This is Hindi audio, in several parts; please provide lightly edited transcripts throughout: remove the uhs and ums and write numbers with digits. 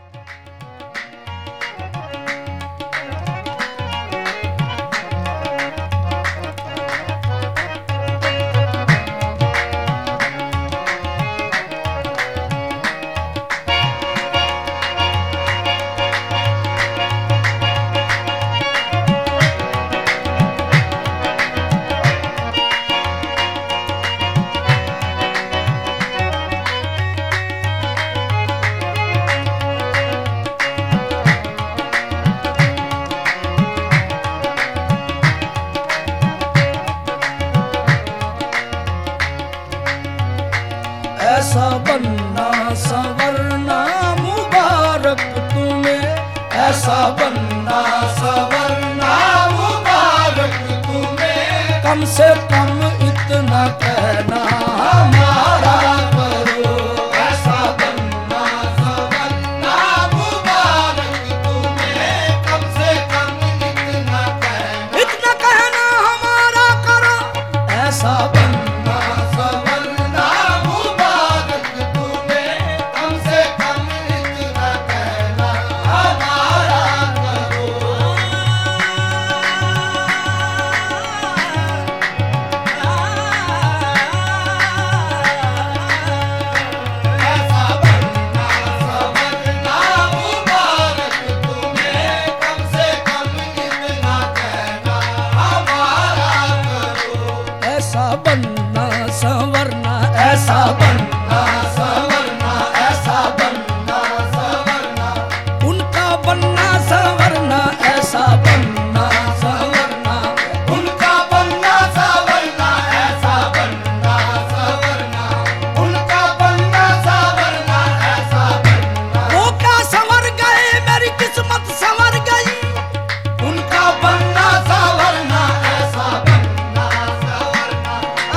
ऐसा बनना संवरना मुबारक तुम्हें, ऐसा बनना संवरना मुबारक तुम्हें। कम से कम इतना कहना हमारा करो, ऐसा बनना संवरना मुबारक तुम्हें। कम से कम इतना कहना हमारा करो, ऐसा बनना संवरना मुबारक तुम्हें। कम से कम इतना कहना हमारा करो। ऐसा बनना संवरना मुबारक तुम्हें। कम से कम इतना कहना हमारा करो। ऐसा बनना संवरना, ऐसा बनना संवरना, ऐसा बनना संवरना। उनका बनना संवरना, ऐसा बनना संवरना। उनका बनना संवरना, ऐसा बनना संवरना। उनका बनना संवरना, ऐसा बनना। वो क्या संवर गए, मेरी किस्मत संवर गई। उनका बनना संवरना, ऐसा बनना संवरना।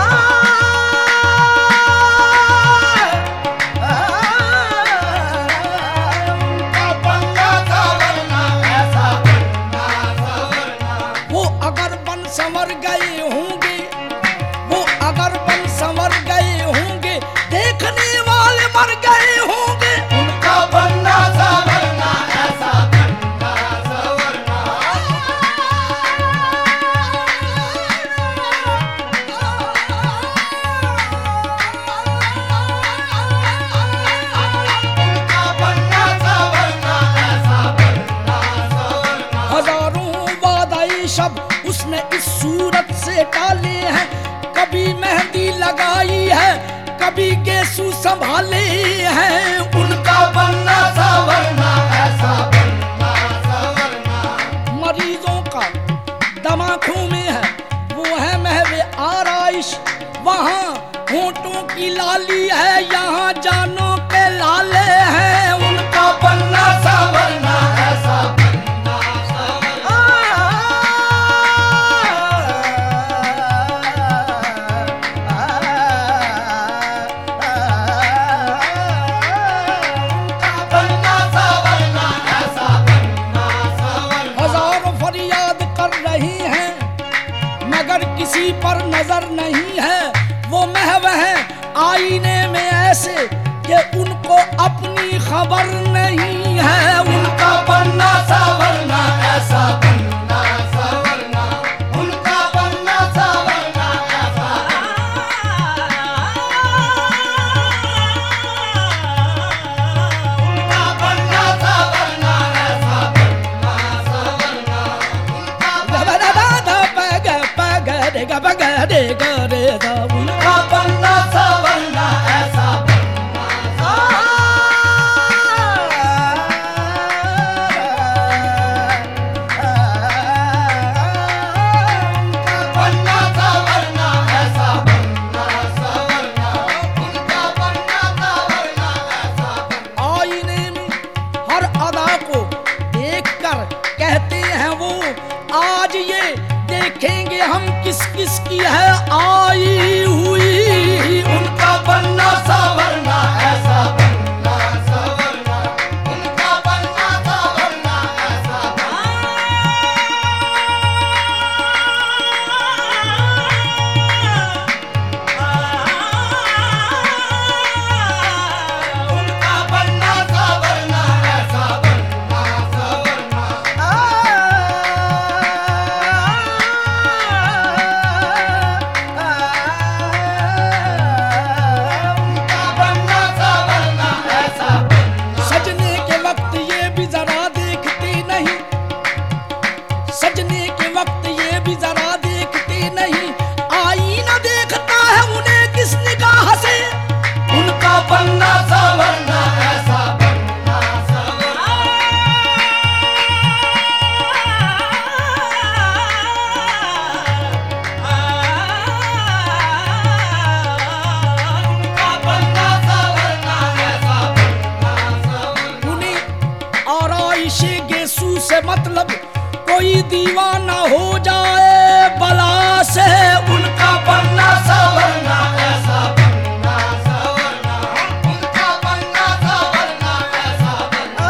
उनका बनना संवरना, ऐसा बनना संवरना। वो अगर बन संवर गए होंगे, वो अगर बन संवर गए होंगे, देखने वाले मर गए होंगे। उनका बनना संवरना, ऐसा बनना संवरना। उनका बनना संवरना, ऐसा बनना संवरना। हजारों वादाई शब्द उसने इस सूरत से टाले हैं। कभी मेहंदी लगाई है, कभी गेसू संभाले हैं। उनका बनना संवरना, ऐसा बनना संवरना। मरीजों का दमाखों में है, वो है महवे आराइश। वहाँ होंठों की लाली है, यहाँ जानों के लाले हैं। उनका बनना संवरना, ऐसा बनना संवरना। उनका बनना संवरना, ऐसा बनना संवरना। हजारों फरियाद कर रही हैं, मगर किसी पर नजर नहीं है। वो महव है आईने में ऐसे कि उनको अपनी खबर नहीं है। उनका बनना संवरना, ऐसा बनना संवरना। उनका बनना संवरना, ऐसा उनका बनना संवरना, ऐसा बनना संवरना। उनका बनना संवरना, ऐसा बनना संवरना, ऐसा बनना संवरना। उनका बनना संवरना, ऐसा बनना। आईने में हर अदा को देखकर कहते हैं वो, आज ये देखेंगे हम किस किस की है आई हुई। उनका बनना संवरना, ऐसा बनना संवरना। उनका बनना संवरना, ऐसा उनका बनना संवरना, ऐसा से मतलब कोई दीवाना हो जाए बला से, उनका बनना संवरना ऐसा बनना संवरना, उनका बनना संवरना ऐसा बनना।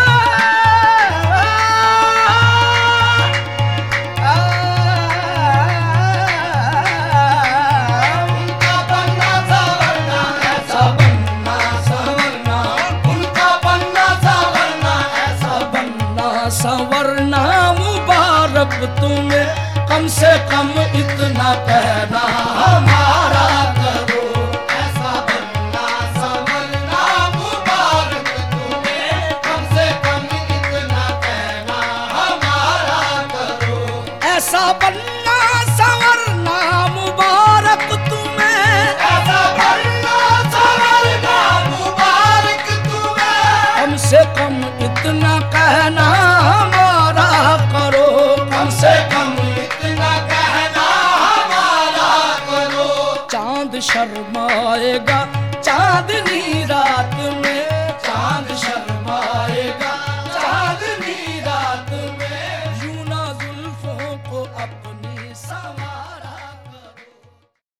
उनका बनना संवरना ऐसा बनना संवरना, उनका बनना संवरना ऐसा बनना संवरना। मुबारक तुम्हें, कम से कम इतना कहना हमारा करो, ऐसा बनना संवरना। मुबारक तुम्हें, कम से कम इतना कहना हमारा करो, ऐसा बनना संवरना। मुबारक तुम्हें, ऐसा बनना संवरना। मुबारक तुम्हें, कम से कम इतना कहना हमारा करो, कम से कम इतना कहना हमारा करो। चांद शर्मा